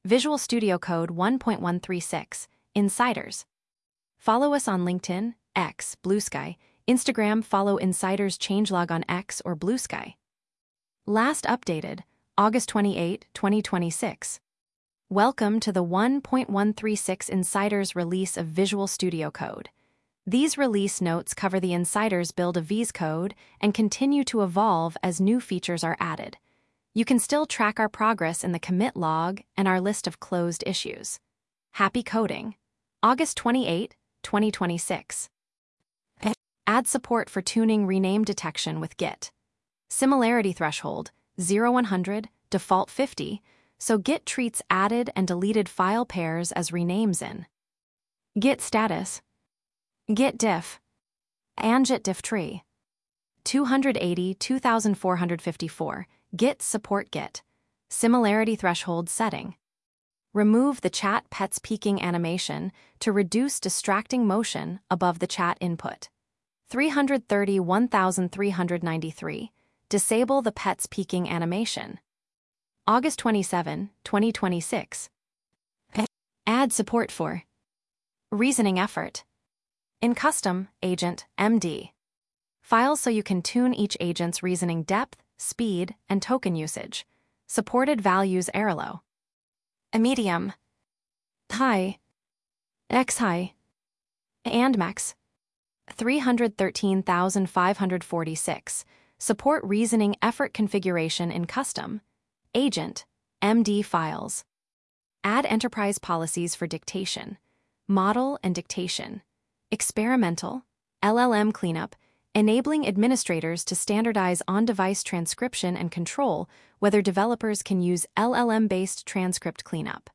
Visual Studio Code 1.136, Insiders. Follow us on LinkedIn, X, Blue Sky, Instagram. Follow Insiders changelog on X or Blue Sky. Last updated, August 28, 2026. Welcome to the 1.136 Insiders release of Visual Studio Code. These release notes cover the Insiders build of VS Code and continue to evolve as new features are added. You can still track our progress in the commit log and our list of closed issues. Happy coding. August 28, 2026. Add support for tuning rename detection with Git. Similarity threshold 0-100, default 50, so Git treats added and deleted file pairs as renames in Git status, Git diff, and Git diff tree. 280-2454, Git support Git. Similarity threshold setting. Remove the chat pets peeking animation to reduce distracting motion above the chat input. 330-1393, disable the pets peeking animation. August 27, 2026. Add support for reasoning effort in custom agent MD files so you can tune each agent's reasoning depth, speed, and token usage. Supported values Arilo. A medium, high, X high, and max. 313,546. Support reasoning effort configuration in custom agent MD files. Add enterprise policies for dictation, model and dictation, experimental, LLM cleanup, enabling administrators to standardize on-device transcription and control whether developers can use LLM-based transcript cleanup.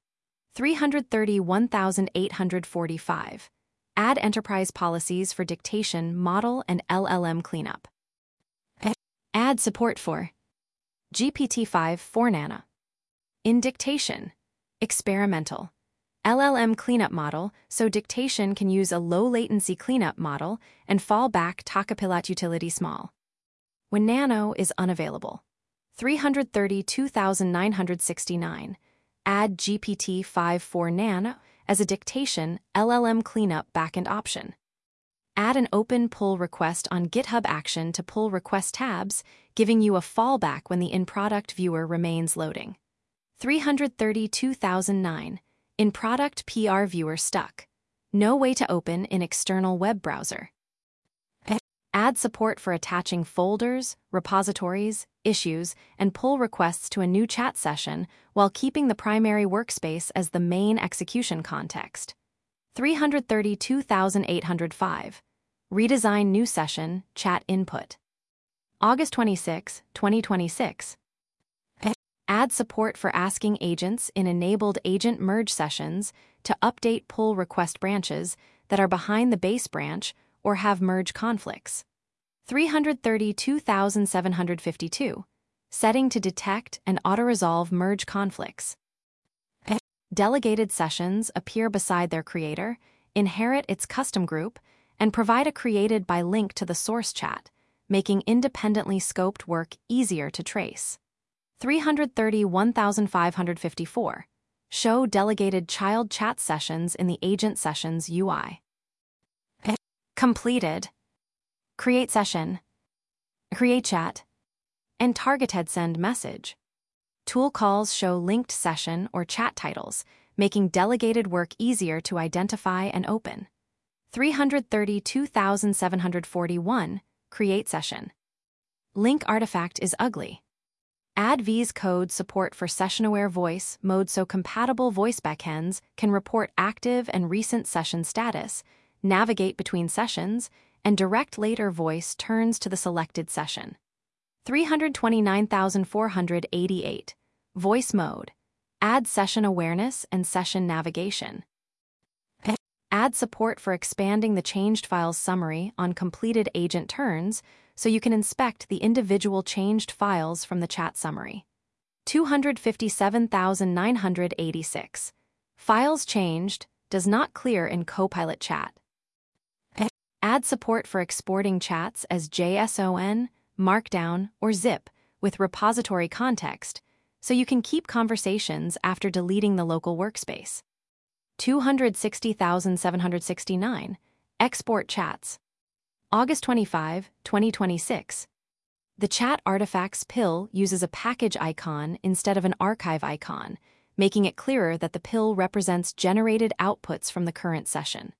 331,845. Add enterprise policies for dictation, model, and LLM cleanup. Add support for GPT-5 4nano. In dictation, experimental, LLM cleanup model so dictation can use a low-latency cleanup model and fall back Takapilat utility small. When nano is unavailable. 332,969. Add GPT-5 4nano as a dictation LLM cleanup backend option. Add an open pull request on GitHub Action to pull request tabs, giving you a fallback when the in-product viewer remains loading. 332,009. In-product PR viewer stuck. No way to open in external web browser. Add support for attaching folders, repositories, issues, and pull requests to a new chat session while keeping the primary workspace as the main execution context. 332,805. Redesign new session, chat input. August 26, 2026. Add support for asking agents in enabled agent merge sessions to update pull request branches that are behind the base branch or have merge conflicts. 332,752. Setting to detect and auto-resolve merge conflicts. Delegated sessions appear beside their creator, inherit its custom group, and provide a created by link to the source chat, making independently scoped work easier to trace. 331,554. Show delegated child chat sessions in the agent sessions UI. Completed. Create session. Create chat. And targeted send message. Tool calls show linked session or chat titles, making delegated work easier to identify and open. 332,741. Create session. Link artifact is ugly. Add VS Code support for session-aware voice mode so compatible voice backends can report active and recent session status, navigate between sessions, and direct later voice turns to the selected session. 329,488. Voice mode. Add session awareness and session navigation. Add support for expanding the changed files summary on completed agent turns so you can inspect the individual changed files from the chat summary. 257,986. Files changed does not clear in Copilot chat. Add support for exporting chats as JSON, Markdown, or ZIP with repository context, so you can keep conversations after deleting the local workspace. 260,769. Export chats. August 25, 2026. The Chat Artifacts pill uses a package icon instead of an archive icon, making it clearer that the pill represents generated outputs from the current session.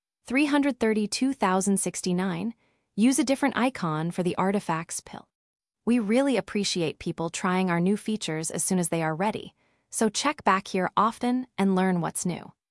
332,069. Use a different icon for the Artifacts pill. We really appreciate people trying our new features as soon as they are ready, so check back here often and learn what's new.